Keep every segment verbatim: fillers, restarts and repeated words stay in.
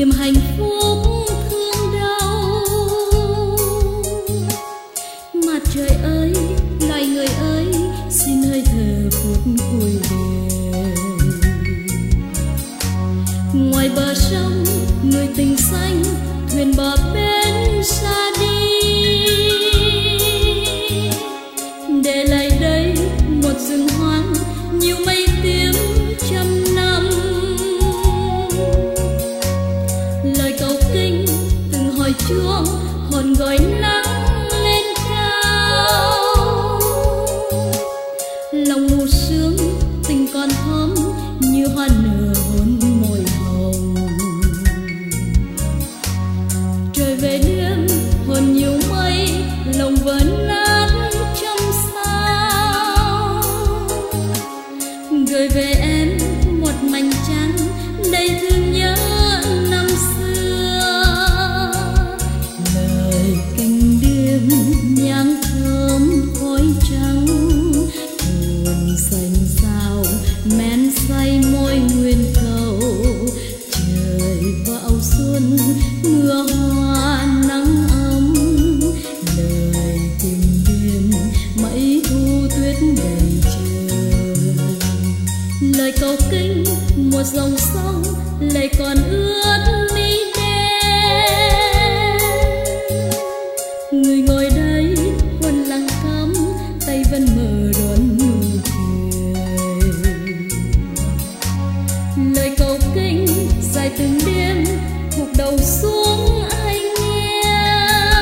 niềm hạnh phúc thương đau. Mặt trời ơi, loài người ơi, xin hơi thở phút cuối đời. Ngoài bờ sông, người tình xanh, thuyền bờ bến xa đi, để lại đây một rừng hoang nhiều mây tím trăm năm. Lời cầu kinh từng hồi chuông, hồn gọi nắng lên cao. Lòng mù sương tình còn thơm như hoa nở hôn môi hồng. Trời về đêm hồn nhiều mây, lòng vỡ nát trăm sao. Gửi về em một mảnh trắng đầy thương nhớ năm xưa. Lời canh đêm nhang thơm khói trắng, hồn xanh sao men say môi nguyên cầu. Trời vào xuân mưa hoa nắng ấm, lời tình đêm mây thu tuyết đầy trời. Lời cầu kinh một dòng sông, lời còn ướt mi đen. Người ngồi đây huân lặng cắm, tay vẫn mở đón nụ cười. Lời cầu kinh dài từng đêm, gục đầu xuống ai nghe.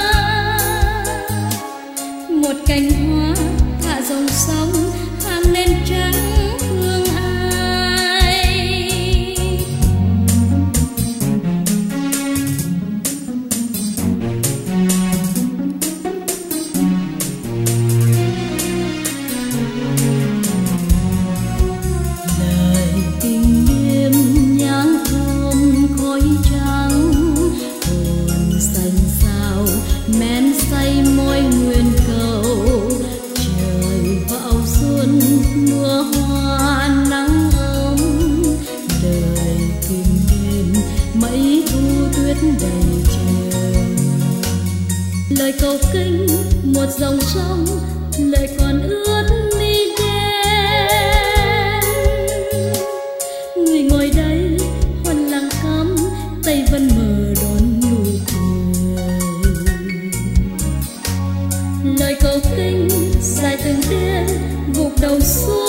Một cành hoa thả dòng sông, hàng lên trắng thương ai. Lời tình đêm nhang thơm khói trắng, hồn xanh sao men say môi nguyên cầu. Trời vào xuân mưa hoa nắng ấm, đời kinh đêm mây thu tuyết đầy trời. Lời cầu kinh một dòng sông, lời còn ướt mi đen. Người ngồi đây huân lặng cắm, tay vẫn mở đón nụ cười. Lời cầu kinh dài từng đêm, gục đầu xuống